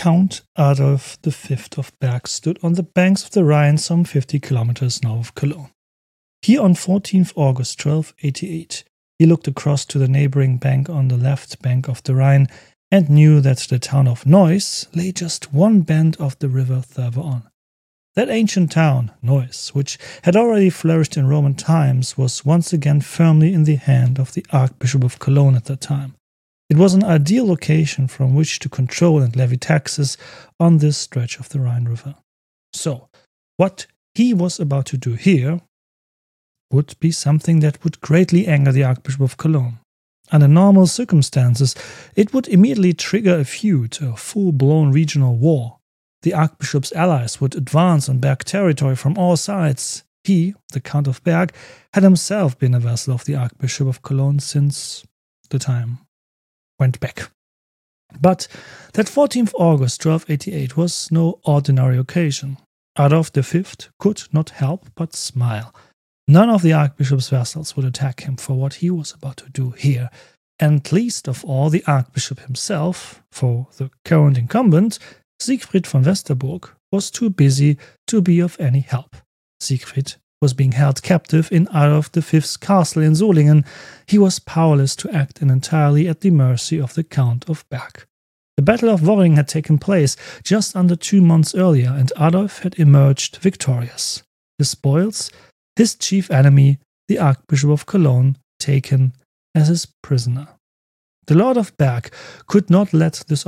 Count Adolf V of Berg stood on the banks of the Rhine some 50 kilometers north of Cologne. Here on 14th August 1288, he looked across to the neighboring bank on the left bank of the Rhine and knew that the town of Neuss lay just one bend of the river further on. That ancient town, Neuss, which had already flourished in Roman times, was once again firmly in the hand of the Archbishop of Cologne at that time. It was an ideal location from which to control and levy taxes on this stretch of the Rhine River. So, what he was about to do here would be something that would greatly anger the Archbishop of Cologne. Under normal circumstances, it would immediately trigger a feud, a full-blown regional war. The Archbishop's allies would advance on Berg territory from all sides. He, the Count of Berg, had himself been a vassal of the Archbishop of Cologne since the time went back. But that 14th August 1288 was no ordinary occasion. Adolf V could not help but smile. None of the Archbishop's vassals would attack him for what he was about to do here, and least of all the Archbishop himself, for the current incumbent, Siegfried von Westerburg, was too busy to be of any help. Siegfried was being held captive in Adolf V's castle in Solingen. He was powerless to act and entirely at the mercy of the Count of Berg. The Battle of Worringen had taken place just under 2 months earlier, and Adolf had emerged victorious. His spoils, his chief enemy, the Archbishop of Cologne, taken as his prisoner. The Lord of Berg could not let this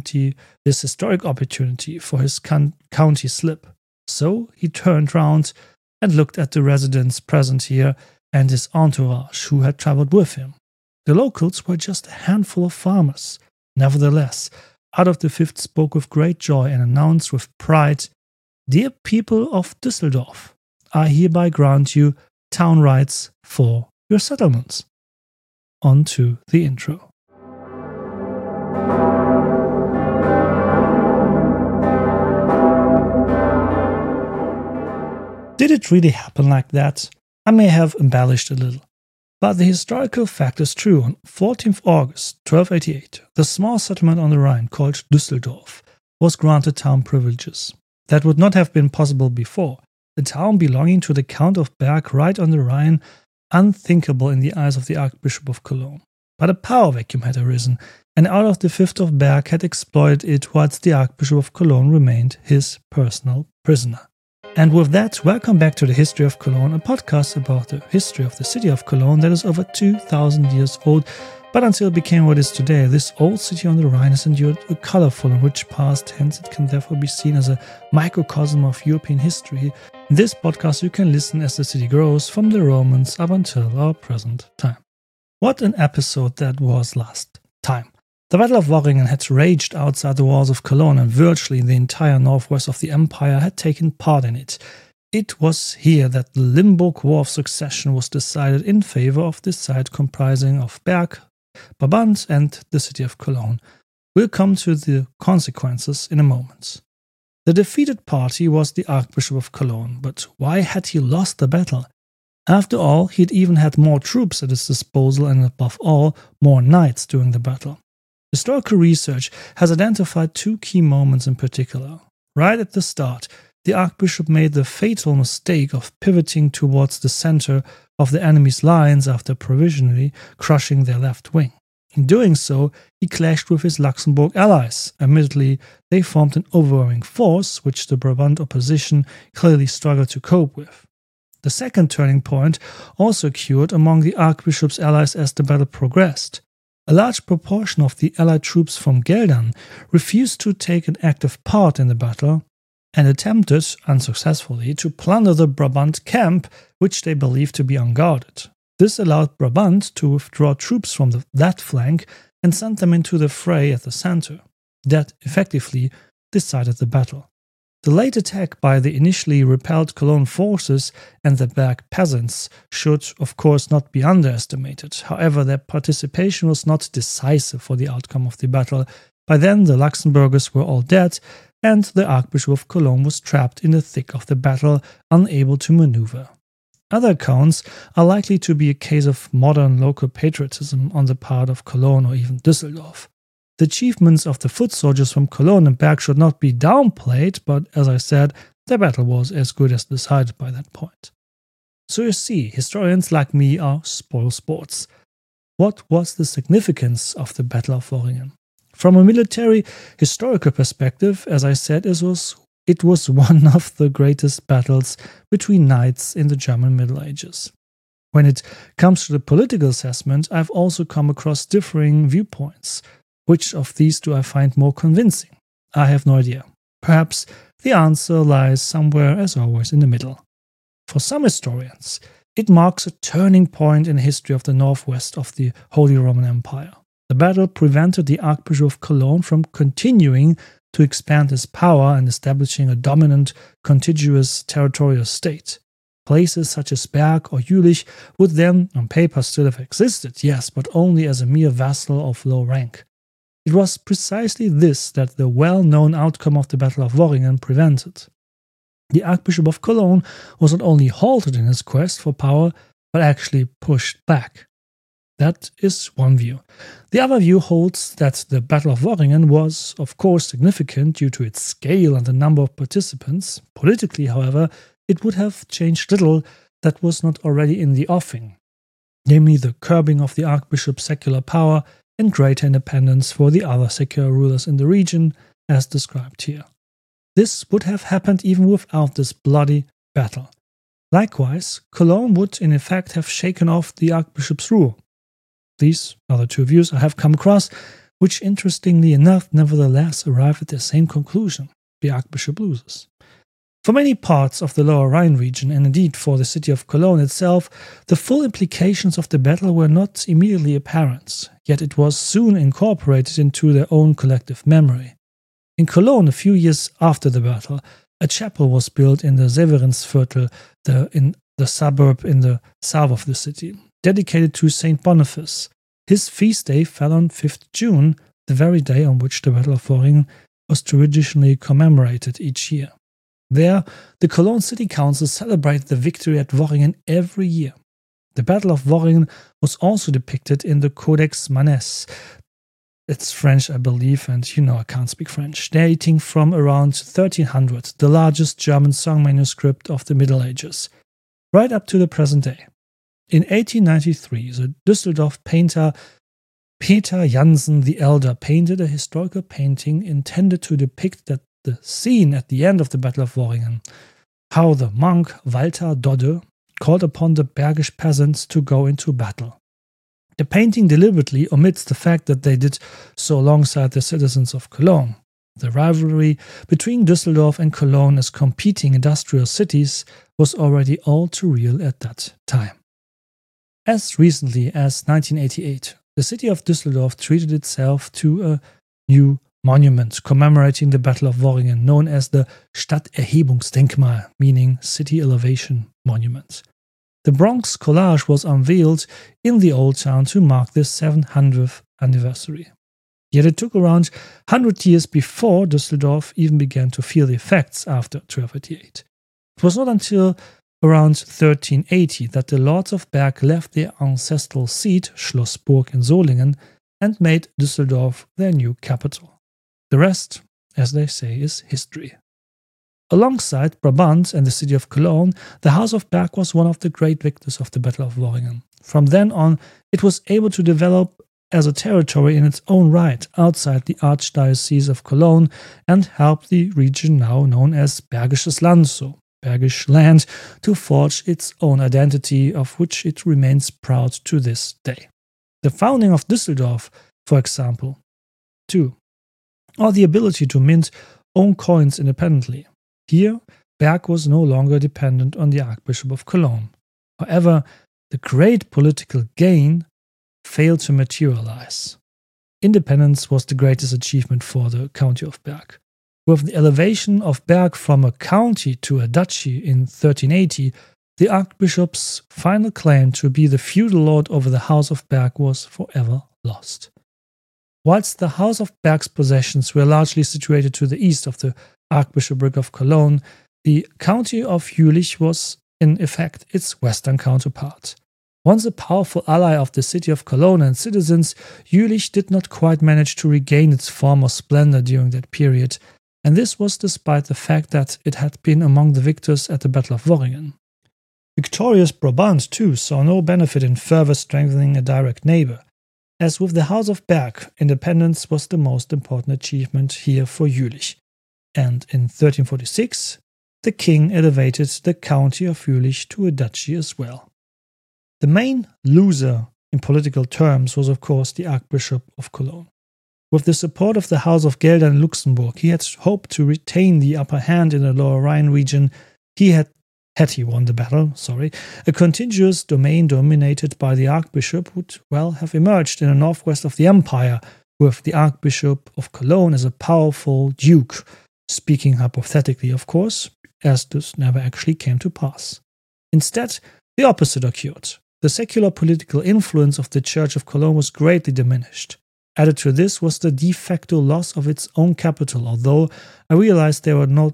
historic opportunity for his county slip. So he turned round and looked at the residents present here and his entourage who had travelled with him. The locals were just a handful of farmers. Nevertheless, Adolf V spoke with great joy and announced with pride, "Dear people of Düsseldorf, I hereby grant you town rights for your settlements." On to the intro. Did it really happen like that? I may have embellished a little. But the historical fact is true. On 14th August 1288, the small settlement on the Rhine called Düsseldorf was granted town privileges. That would not have been possible before. A town belonging to the Count of Berg right on the Rhine, unthinkable in the eyes of the Archbishop of Cologne. But a power vacuum had arisen, and Adolf V of Berg had exploited it whilst the Archbishop of Cologne remained his personal prisoner. And with that, welcome back to the History of Cologne, a podcast about the history of the city of Cologne that is over 2,000 years old, but until it became what it is today, this old city on the Rhine has endured a colorful and rich past, hence it can therefore be seen as a microcosm of European history. In this podcast you can listen as the city grows from the Romans up until our present time. What an episode that was last time. The Battle of Worringen had raged outside the walls of Cologne, and virtually the entire northwest of the empire had taken part in it. It was here that the Limburg War of Succession was decided in favor of the side comprising of Berg, Brabant and the city of Cologne. We'll come to the consequences in a moment. The defeated party was the Archbishop of Cologne, but why had he lost the battle? After all, he'd even had more troops at his disposal and above all, more knights during the battle. Historical research has identified 2 key moments in particular. Right at the start, the Archbishop made the fatal mistake of pivoting towards the center of the enemy's lines after provisionally crushing their left wing. In doing so, he clashed with his Luxembourg allies. Admittedly, they formed an overwhelming force, which the Brabant opposition clearly struggled to cope with. The second turning point also occurred among the Archbishop's allies as the battle progressed. A large proportion of the allied troops from Geldern refused to take an active part in the battle and attempted, unsuccessfully, to plunder the Brabant camp, which they believed to be unguarded. This allowed Brabant to withdraw troops from that flank and send them into the fray at the center. That effectively decided the battle. The late attack by the initially repelled Cologne forces and the Berg peasants should, of course, not be underestimated. However, their participation was not decisive for the outcome of the battle. By then, the Luxembourgers were all dead, and the Archbishop of Cologne was trapped in the thick of the battle, unable to maneuver. Other accounts are likely to be a case of modern local patriotism on the part of Cologne or even Düsseldorf. The achievements of the foot soldiers from Cologne and Berg should not be downplayed, but as I said, the battle was as good as decided by that point. So you see, historians like me are spoil sports. What was the significance of the Battle of Worringen? From a military historical perspective, as I said, it was one of the greatest battles between knights in the German Middle Ages. When it comes to the political assessment, I've also come across differing viewpoints. Which of these do I find more convincing? I have no idea. Perhaps the answer lies somewhere, as always, in the middle. For some historians, it marks a turning point in the history of the northwest of the Holy Roman Empire. The battle prevented the Archbishop of Cologne from continuing to expand his power and establishing a dominant, contiguous territorial state. Places such as Berg or Jülich would then, on paper, still have existed, yes, but only as a mere vassal of low rank. It was precisely this that the well-known outcome of the Battle of Worringen prevented. The Archbishop of Cologne was not only halted in his quest for power, but actually pushed back. That is one view. The other view holds that the Battle of Worringen was, of course, significant due to its scale and the number of participants. Politically, however, it would have changed little that was not already in the offing, namely the curbing of the Archbishop's secular power and greater independence for the other secular rulers in the region, as described here. This would have happened even without this bloody battle. Likewise, Cologne would in effect have shaken off the Archbishop's rule. These are the two views I have come across, which interestingly enough nevertheless arrive at the same conclusion: the Archbishop loses. For many parts of the Lower Rhine region, and indeed for the city of Cologne itself, the full implications of the battle were not immediately apparent, yet it was soon incorporated into their own collective memory. In Cologne, a few years after the battle, a chapel was built in the Severinsviertel, in the suburb in the south of the city, dedicated to Saint Boniface. His feast day fell on 5th June, the very day on which the Battle of Worringen was traditionally commemorated each year. There, the Cologne City Council celebrated the victory at Worringen every year. The Battle of Worringen was also depicted in the Codex Manesse. It's French, I believe, and you know I can't speak French, dating from around 1300, the largest German song manuscript of the Middle Ages, right up to the present day. In 1893, the Düsseldorf painter Peter Jansen the Elder painted a historical painting intended to depict the scene at the end of the Battle of Worringen, how the monk Walter Dodde called upon the Bergisch peasants to go into battle. The painting deliberately omits the fact that they did so alongside the citizens of Cologne. The rivalry between Düsseldorf and Cologne as competing industrial cities was already all too real at that time. As recently as 1988, the city of Düsseldorf treated itself to a new monument commemorating the Battle of Worringen, known as the Stadterhebungsdenkmal, meaning City Elevation Monument. The Bronx collage was unveiled in the Old Town to mark the 700th anniversary. Yet it took around 100 years before Düsseldorf even began to feel the effects after 1288. It was not until around 1380 that the Lords of Berg left their ancestral seat, Schlossburg in Solingen, and made Düsseldorf their new capital. The rest, as they say, is history. Alongside Brabant and the city of Cologne, the House of Berg was one of the great victors of the Battle of Worringen. From then on, it was able to develop as a territory in its own right outside the Archdiocese of Cologne and help the region now known as Bergisches Land, so Bergisch land, to forge its own identity, of which it remains proud to this day. The founding of Düsseldorf, for example, too, or the ability to mint own coins independently. Here, Berg was no longer dependent on the Archbishop of Cologne. However, the great political gain failed to materialize. Independence was the greatest achievement for the County of Berg. With the elevation of Berg from a county to a duchy in 1380, the Archbishop's final claim to be the feudal lord over the House of Berg was forever lost. Whilst the House of Berg's possessions were largely situated to the east of the Archbishopric of Cologne, the county of Jülich was, in effect, its western counterpart. Once a powerful ally of the city of Cologne and citizens, Jülich did not quite manage to regain its former splendor during that period, and this was despite the fact that it had been among the victors at the Battle of Worringen. Victorious Brabant, too, saw no benefit in further strengthening a direct neighbor. As with the House of Berg, independence was the most important achievement here for Jülich, and in 1346 the king elevated the county of Jülich to a duchy as well. The main loser in political terms was of course the Archbishop of Cologne. With the support of the House of Gelder and Luxembourg, he had hoped to retain the upper hand in the Lower Rhine region. He had he won the battle, a contiguous domain dominated by the Archbishop would well have emerged in the northwest of the empire, with the Archbishop of Cologne as a powerful duke, speaking hypothetically of course, as this never actually came to pass. Instead, the opposite occurred. The secular political influence of the Church of Cologne was greatly diminished. Added to this was the de facto loss of its own capital, although I realized there were not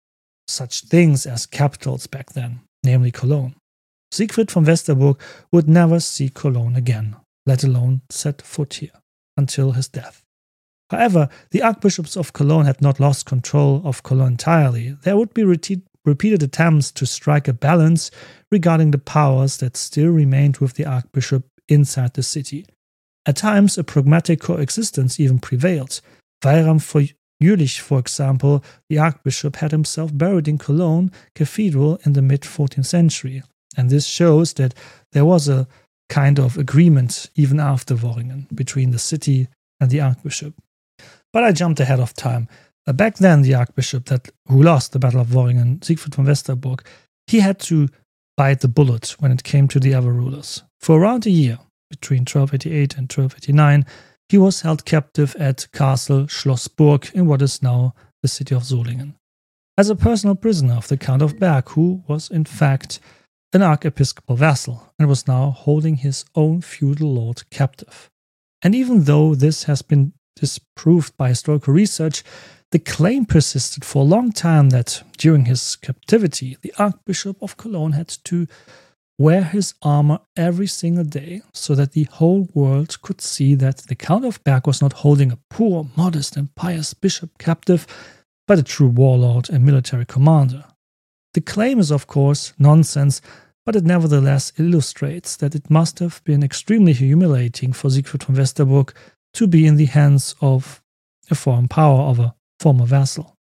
such things as capitals back then, namely Cologne. Siegfried von Westerburg would never see Cologne again, let alone set foot here, until his death. However, the archbishops of Cologne had not lost control of Cologne entirely. There would be repeated attempts to strike a balance regarding the powers that still remained with the archbishop inside the city. At times, a pragmatic coexistence even prevailed. Weihram for Jülich, for example, the archbishop had himself buried in Cologne Cathedral in the mid-14th century, and this shows that there was a kind of agreement even after Worringen between the city and the archbishop. But I jumped ahead of time. Back then, the archbishop who lost the Battle of Worringen, Siegfried von Westerburg, he had to bite the bullet when it came to the other rulers. For around a year, between 1288 and 1289, he was held captive at Castle Schlossburg in what is now the city of Solingen, as a personal prisoner of the Count of Berg, who was in fact an archiepiscopal vassal and was now holding his own feudal lord captive. And even though this has been disproved by historical research, the claim persisted for a long time that during his captivity, the Archbishop of Cologne had to wear his armor every single day so that the whole world could see that the Count of Berg was not holding a poor, modest and pious bishop captive, but a true warlord and military commander. The claim is of course nonsense, but it nevertheless illustrates that it must have been extremely humiliating for Siegfried von Westerburg to be in the hands of a foreign power of a former vassal.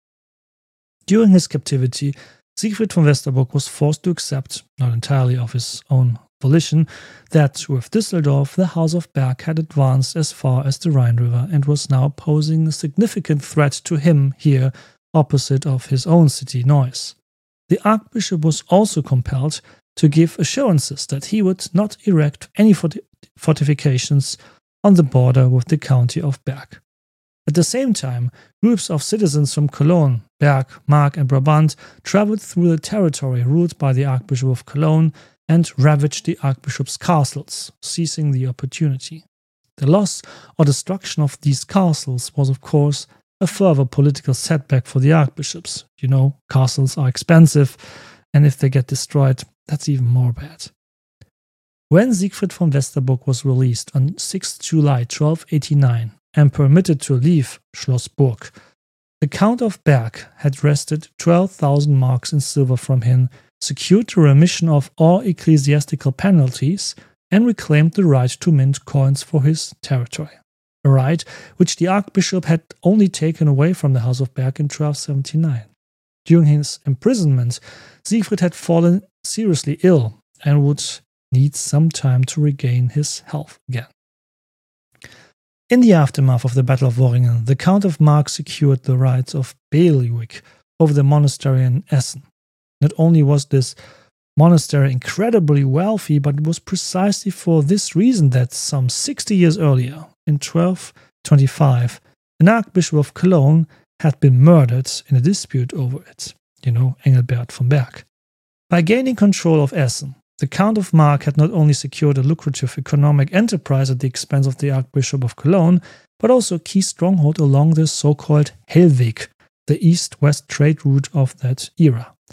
During his captivity, Siegfried von Westerburg was forced to accept, not entirely of his own volition, that with Düsseldorf the House of Berg had advanced as far as the Rhine River and was now posing a significant threat to him here opposite of his own city Neuss. The Archbishop was also compelled to give assurances that he would not erect any fortifications on the border with the county of Berg. At the same time, groups of citizens from Cologne, Berg, Mark and Brabant traveled through the territory ruled by the Archbishop of Cologne and ravaged the Archbishop's castles, seizing the opportunity. The loss or destruction of these castles was of course a further political setback for the archbishops. You know, castles are expensive, and if they get destroyed, that's even more bad. When Siegfried von Westerburg was released on 6 July 1289 and permitted to leave Schlossburg, the Count of Berg had wrested 12,000 marks in silver from him, secured the remission of all ecclesiastical penalties, and reclaimed the right to mint coins for his territory, a right which the Archbishop had only taken away from the House of Berg in 1279. During his imprisonment, Siegfried had fallen seriously ill and would need some time to regain his health again. In the aftermath of the Battle of Worringen, the Count of Mark secured the rights of bailiwick over the monastery in Essen. Not only was this monastery incredibly wealthy, but it was precisely for this reason that some 60 years earlier, in 1225, an Archbishop of Cologne had been murdered in a dispute over it, Engelbert von Berg. By gaining control of Essen, the Count of Mark had not only secured a lucrative economic enterprise at the expense of the Archbishop of Cologne, but also a key stronghold along the so-called Hellweg, the east-west trade route of that era.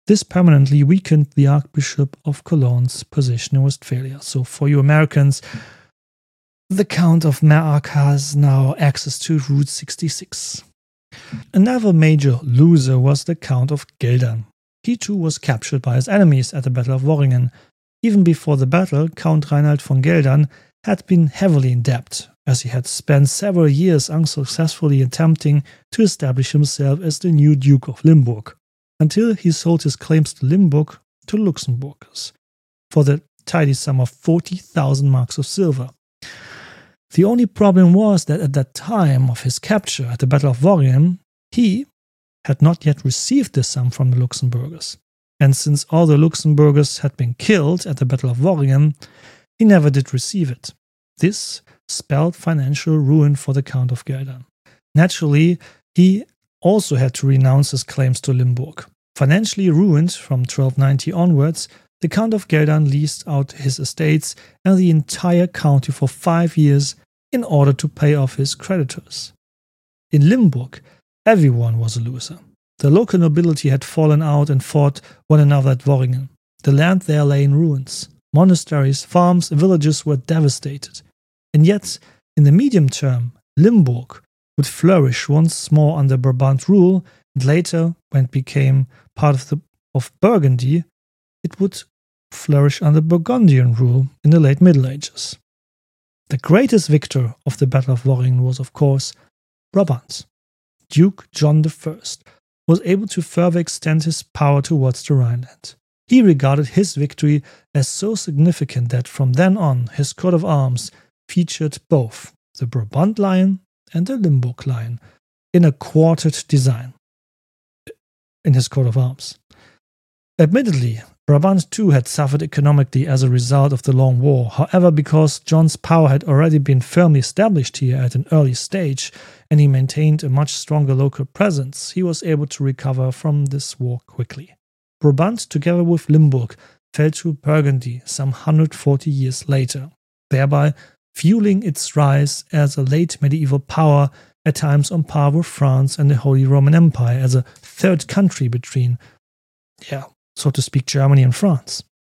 This permanently weakened the Archbishop of Cologne's position in Westphalia. So for you Americans, the Count of Merarch has now access to Route 66. Another major loser was the Count of Geldern. He too was captured by his enemies at the Battle of Worringen. Even before the battle, Count Reinhard von Geldern had been heavily in debt, as he had spent several years unsuccessfully attempting to establish himself as the new Duke of Limburg, until he sold his claims to Limburg to Luxemburgers for the tidy sum of 40,000 marks of silver. The only problem was that at that time of his capture at the Battle of Worringen, he had not yet received this sum from the Luxemburgers. And since all the Luxemburgers had been killed at the Battle of Worringen, he never did receive it. This spelled financial ruin for the Count of Geldern. Naturally, he also had to renounce his claims to Limburg. Financially ruined from 1290 onwards, the Count of Geldern leased out his estates and the entire county for 5 years in order to pay off his creditors. In Limburg, everyone was a loser. The local nobility had fallen out and fought one another at Worringen. The land there lay in ruins. Monasteries, farms, and villages were devastated. And yet, in the medium term, Limburg would flourish once more under Brabant rule, and later, when it became part of Burgundy, it would flourish under Burgundian rule in the late Middle Ages. The greatest victor of the Battle of Worringen was, of course, Brabant. Duke John I was able to further extend his power towards the Rhineland. He regarded his victory as so significant that from then on his coat of arms featured both the Brabant lion and the Limburg lion in a quartered design in his coat of arms. Admittedly, Brabant too had suffered economically as a result of the long war. However, because John's power had already been firmly established here at an early stage, and he maintained a much stronger local presence, he was able to recover from this war quickly. Brabant, together with Limburg, fell to Burgundy some 140 years later, thereby fueling its rise as a late medieval power, at times on par with France and the Holy Roman Empire as a third country between, so to speak, Germany and France.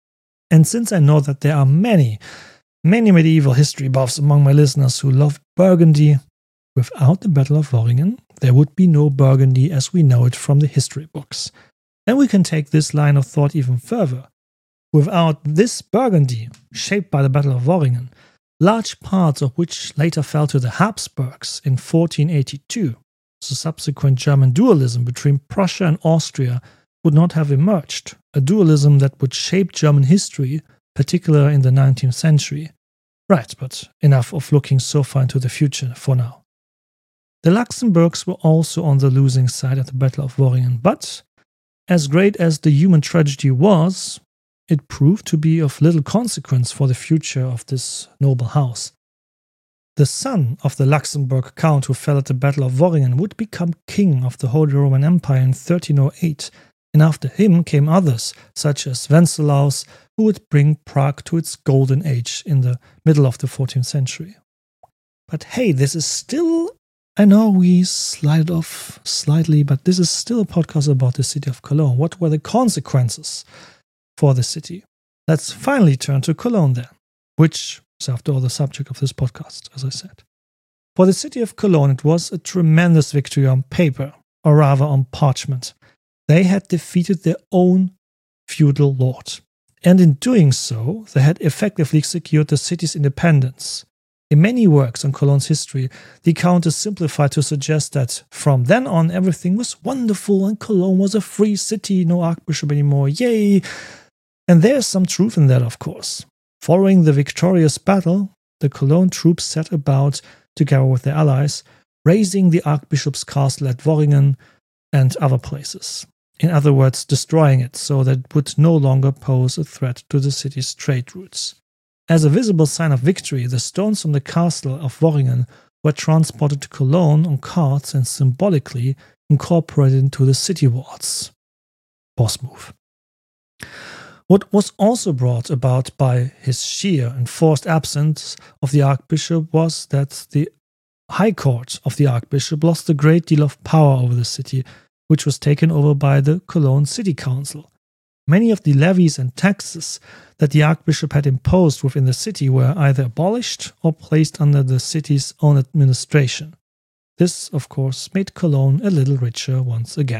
And since I know that there are many medieval history buffs among my listeners who love Burgundy, without the Battle of Worringen, there would be no Burgundy as we know it from the history books. And we can take this line of thought even further. Without this Burgundy, shaped by the Battle of Worringen, large parts of which later fell to the Habsburgs in 1482, the subsequent German dualism between Prussia and Austria would not have emerged, a dualism that would shape German history, particularly in the 19th century. Right, but enough of looking so far into the future for now. The Luxembourgs were also on the losing side at the Battle of Worringen, but as great as the human tragedy was, it proved to be of little consequence for the future of this noble house. The son of the Luxembourg count who fell at the Battle of Worringen would become king of the Holy Roman Empire in 1308, and after him came others, such as Wenceslaus, who would bring Prague to its golden age in the middle of the 14th century. But hey, this is still, I know we slide off slightly, but this is still a podcast about the city of Cologne. What were the consequences for the city? Let's finally turn to Cologne then, which is after all the subject of this podcast, as I said. For the city of Cologne, it was a tremendous victory on paper, or rather on parchment. They had defeated their own feudal lord, and in doing so, they had effectively secured the city's independence. In many works on Cologne's history, the account is simplified to suggest that from then on everything was wonderful and Cologne was a free city, no archbishop anymore, yay! And there's some truth in that, of course. Following the victorious battle, the Cologne troops set about, together with their allies, razing the archbishop's castle at Worringen and other places. In other words, destroying it so that it would no longer pose a threat to the city's trade routes. As a visible sign of victory, the stones from the castle of Worringen were transported to Cologne on carts and symbolically incorporated into the city walls. Boss move. What was also brought about by his sheer enforced absence of the archbishop was that the high court of the archbishop lost a great deal of power over the city, which was taken over by the Cologne City Council, Many of the levies and taxes that the archbishop had imposed within the city were either abolished or placed under the city's own administration. This, of course, made Cologne a little richer once again.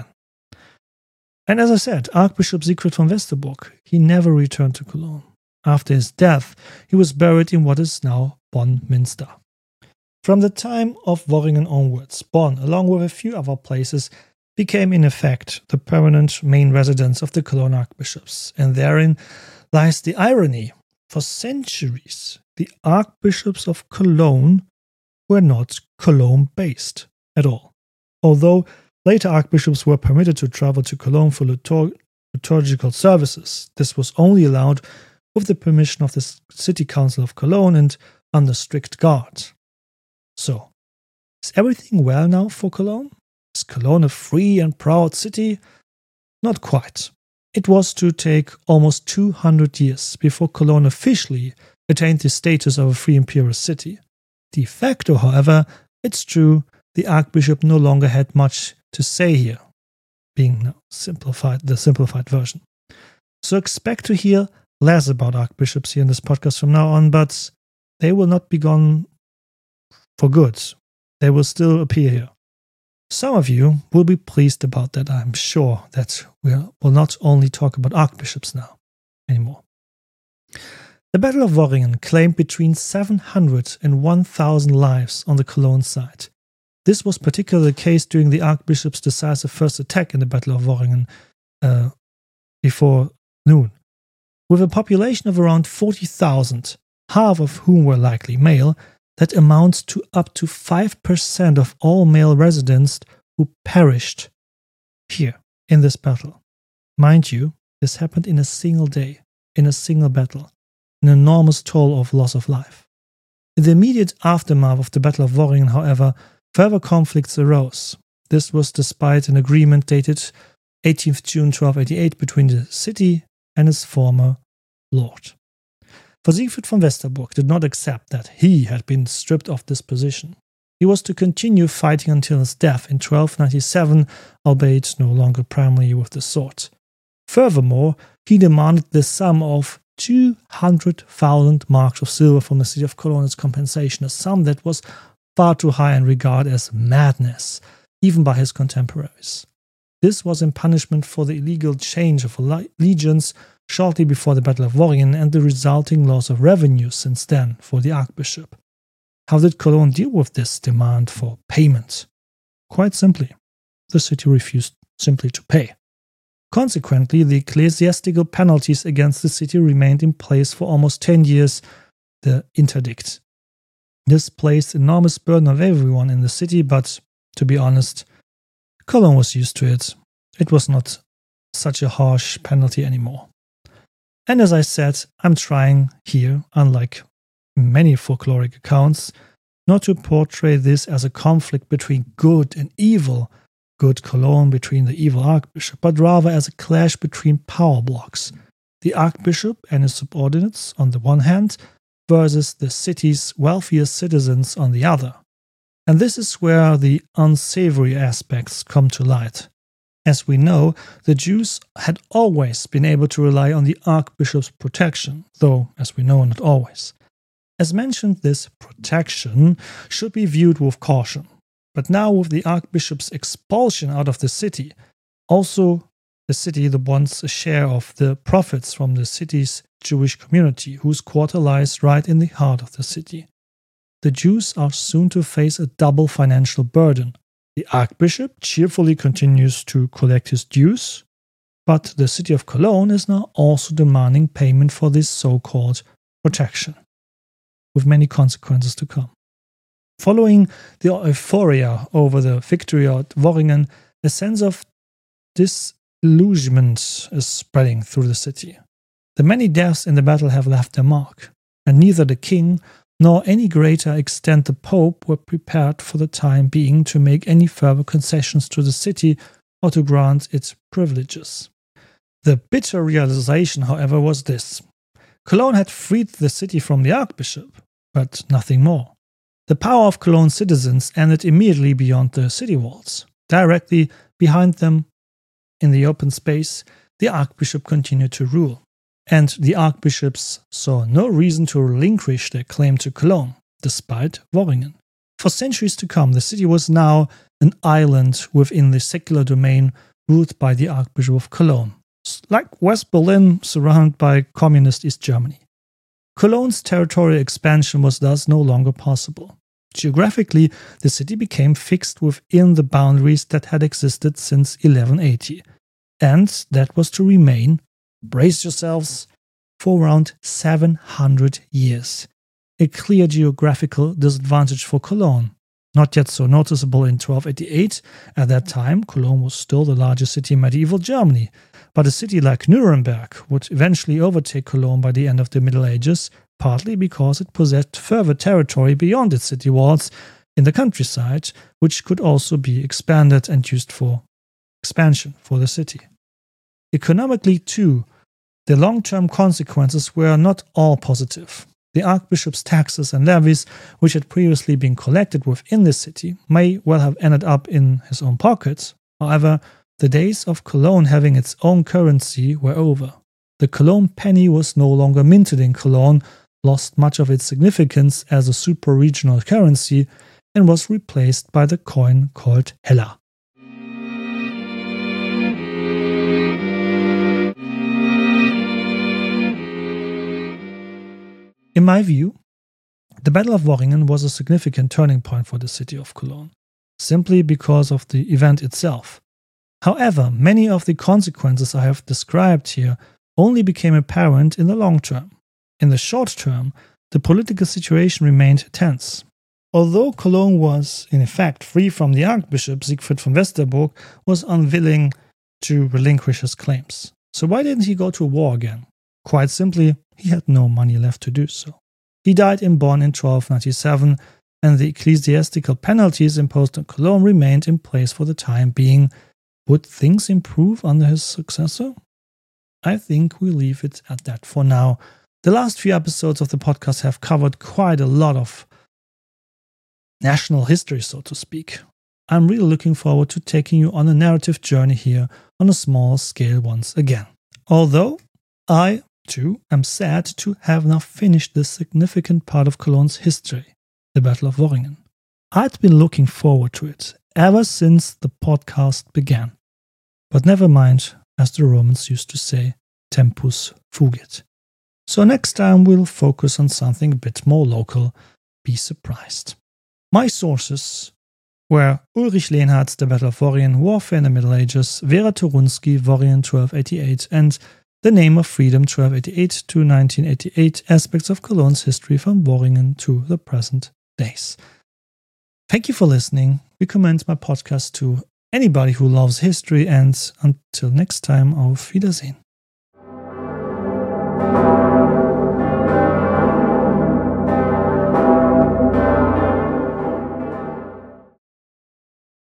And as I said, Archbishop Siegfried von Westerburg, he never returned to Cologne. After his death, he was buried in what is now Bonn Minster. From the time of Worringen onwards, Bonn, along with a few other places, became in effect the permanent main residence of the Cologne archbishops, and therein lies the irony. For centuries, the archbishops of Cologne were not Cologne-based at all. Although later archbishops were permitted to travel to Cologne for liturgical services, this was only allowed with the permission of the City Council of Cologne and under strict guard. So, is everything well now for Cologne? Is Cologne a free and proud city? Not quite. It was to take almost 200 years before Cologne officially attained the status of a free imperial city. De facto, however, it's true, the archbishop no longer had much to say here, being the simplified version. So expect to hear less about archbishops here in this podcast from now on, but they will not be gone for good. They will still appear here. Some of you will be pleased about that. I'm sure that we will not only talk about archbishops now anymore. The Battle of Worringen claimed between 700 and 1,000 lives on the Cologne side. This was particularly the case during the archbishop's decisive first attack in the Battle of Worringen before noon. With a population of around 40,000, half of whom were likely male, that amounts to up to 5% of all male residents who perished here in this battle. Mind you, this happened in a single day, in a single battle, an enormous toll of loss of life. In the immediate aftermath of the Battle of Worringen, however, further conflicts arose. This was despite an agreement dated 18th June 1288 between the city and its former lord. For Siegfried von Westerburg did not accept that he had been stripped of this position. He was to continue fighting until his death in 1297, albeit no longer primarily with the sword. Furthermore, he demanded the sum of 200,000 marks of silver from the city of Cologne as compensation, a sum that was far too high and regarded as madness, even by his contemporaries. This was in punishment for the illegal change of allegiance shortly before the Battle of Worringen and the resulting loss of revenue since then for the archbishop. How did Cologne deal with this demand for payment? Quite simply, the city refused simply to pay. Consequently, the ecclesiastical penalties against the city remained in place for almost 10 years, the interdict. This placed enormous burden on everyone in the city, but, to be honest, Cologne was used to it. It was not such a harsh penalty anymore. And as I said, I'm trying here, unlike many folkloric accounts, not to portray this as a conflict between good and evil, good Cologne between the evil archbishop, but rather as a clash between power blocks, the archbishop and his subordinates on the one hand, versus the city's wealthiest citizens on the other. And this is where the unsavory aspects come to light. As we know, the Jews had always been able to rely on the archbishop's protection, though, as we know, not always. As mentioned, this protection should be viewed with caution. But now with the archbishop's expulsion out of the city, also the city wants a share of the profits from the city's Jewish community, whose quarter lies right in the heart of the city. The Jews are soon to face a double financial burden. The archbishop cheerfully continues to collect his dues, but the city of Cologne is now also demanding payment for this so-called protection, with many consequences to come. Following the euphoria over the victory at Worringen, a sense of disillusionment is spreading through the city. The many deaths in the battle have left their mark, and neither the king nor any greater extent the Pope were prepared for the time being to make any further concessions to the city or to grant its privileges. The bitter realization, however, was this. Cologne had freed the city from the archbishop, but nothing more. The power of Cologne's citizens ended immediately beyond the city walls. Directly behind them, in the open space, the archbishop continued to rule, and the archbishops saw no reason to relinquish their claim to Cologne, despite Worringen. For centuries to come, the city was now an island within the secular domain ruled by the Archbishop of Cologne, like West Berlin surrounded by communist East Germany. Cologne's territorial expansion was thus no longer possible. Geographically, the city became fixed within the boundaries that had existed since 1180, and that was to remain, brace yourselves, for around 700 years. A clear geographical disadvantage for Cologne. Not yet so noticeable in 1288. At that time, Cologne was still the largest city in medieval Germany, but a city like Nuremberg would eventually overtake Cologne by the end of the Middle Ages, partly because it possessed further territory beyond its city walls in the countryside, which could also be expanded and used for expansion for the city. Economically, too, the long-term consequences were not all positive. The archbishop's taxes and levies, which had previously been collected within the city, may well have ended up in his own pockets. However, the days of Cologne having its own currency were over. The Cologne penny was no longer minted in Cologne, lost much of its significance as a super-regional currency, and was replaced by the coin called Heller. In my view, the Battle of Worringen was a significant turning point for the city of Cologne, simply because of the event itself. However, many of the consequences I have described here only became apparent in the long term. In the short term, the political situation remained tense. Although Cologne was, in effect, free from the Archbishop, Siegfried von Westerburg was unwilling to relinquish his claims. So why didn't he go to war again? Quite simply, he had no money left to do so. He died in Bonn in 1297, and the ecclesiastical penalties imposed on Cologne remained in place for the time being. Would things improve under his successor? I think we leave it at that for now. The last few episodes of the podcast have covered quite a lot of national history, so to speak. I'm really looking forward to taking you on a narrative journey here on a small scale once again. Although I, too, am sad to have now finished this significant part of Cologne's history, the Battle of Worringen. I'd been looking forward to it ever since the podcast began. But never mind, as the Romans used to say, tempus fugit. So next time we'll focus on something a bit more local. Be surprised. My sources were Ulrich Lehnhardt's The Battle of Worringen, Warfare in the Middle Ages, Vera Turunsky, Worringen 1288, and The Name of Freedom 1288 to 1988, Aspects of Cologne's History from Worringen to the present days. Thank you for listening. Recommend my podcast to anybody who loves history, and until next time, auf Wiedersehen.